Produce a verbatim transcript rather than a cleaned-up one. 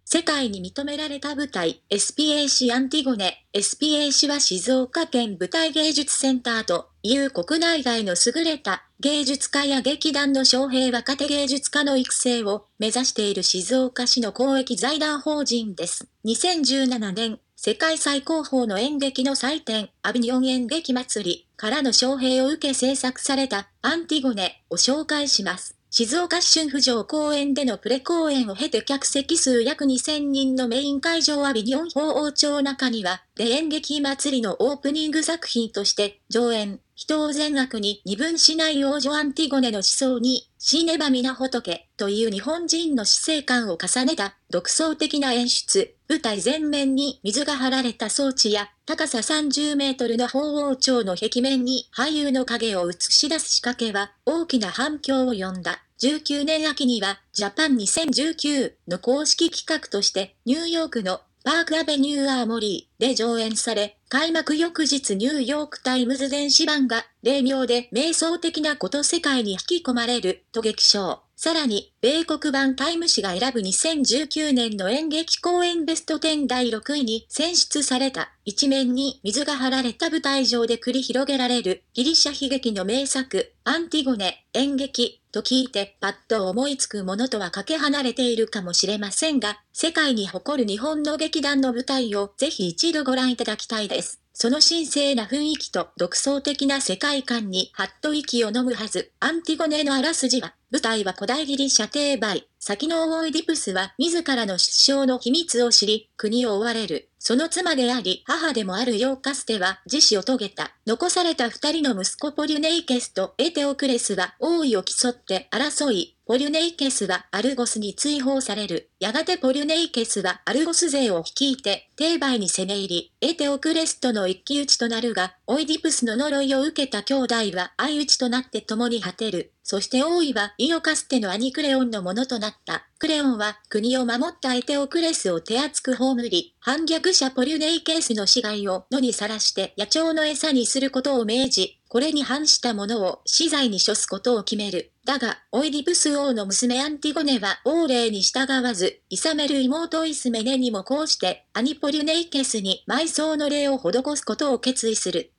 世界に認められた舞台、エスピエーシー アンティゴネ。エスピエーシー は静岡県舞台芸術センターという国内外の優れた芸術家や劇団の招聘若手芸術家の育成を目指している静岡市の公益財団法人です。にせんじゅうななねん、世界最高峰の演劇の祭典、アビニオン演劇祭りからの招聘を受け制作されたアンティゴネを紹介します。静岡市春府城公園でのプレ公演を経て客席数約にせんにんのメイン会場アビニオン鳳凰町中には、で演劇祭りのオープニング作品として上演、人を善悪に二分しない王女アンティゴネの思想に、死ねば皆仏という日本人の死生観を重ねた独創的な演出、舞台全面に水が張られた装置や、高ささんじゅうメートルの鳳凰町の壁面に俳優の影を映し出す仕掛けは大きな反響を呼んだ。じゅうきゅうねん秋にはジャパンにせんじゅうきゅうの公式企画としてニューヨークのパークアベニューアーモリーで上演され、開幕翌日ニューヨークタイムズ電子版が霊妙で瞑想的なこと世界に引き込まれると激賞。さらに、米国版タイム誌が選ぶにせんじゅうきゅうねんの演劇公演ベストじゅうだいろくいに選出された一面に水が張られた舞台上で繰り広げられるギリシャ悲劇の名作アンティゴネ演劇と聞いてパッと思いつくものとはかけ離れているかもしれませんが、世界に誇る日本の劇団の舞台をぜひ一度ご覧いただきたいです。その神聖な雰囲気と独創的な世界観にはっと息を飲むはず。アンティゴネのあらすじは、舞台は古代ギリシャ帝梅、先の王オイディプスは自らの失笑の秘密を知り、国を追われる。その妻であり母でもあるヨーカステは自死を遂げた。残された二人の息子ポリュネイケスとエテオクレスは王位を競って争い、ポリュネイケスはアルゴスに追放される。やがてポリュネイケスはアルゴス勢を率いて帝梅に攻め入り、エテオクレスとの一騎打ちとなるが、オイディプスの呪いを受けた兄弟は相打ちとなって共に果てる。そして王位はイオカステの兄クレオンのものとなった。クレオンは国を守ったエテオクレスを手厚く葬り、反逆者ポリュネイケースの死骸を野にさらして野鳥の餌にすることを命じ、これに反した者を死罪に処すことを決める。だが、オイディプス王の娘アンティゴネは王令に従わず、諌める妹イスメネにもこうして、兄ポリュネイケスに埋葬の礼を施すことを決意する。